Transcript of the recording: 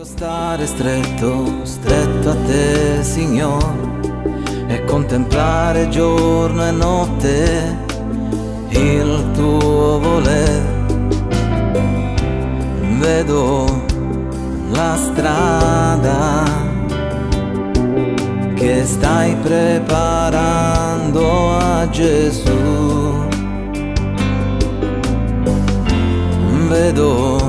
Stare stretto, stretto a te, Signore, e contemplare giorno e notte il tuo voler. Vedo la strada che stai preparando a Gesù. Vedo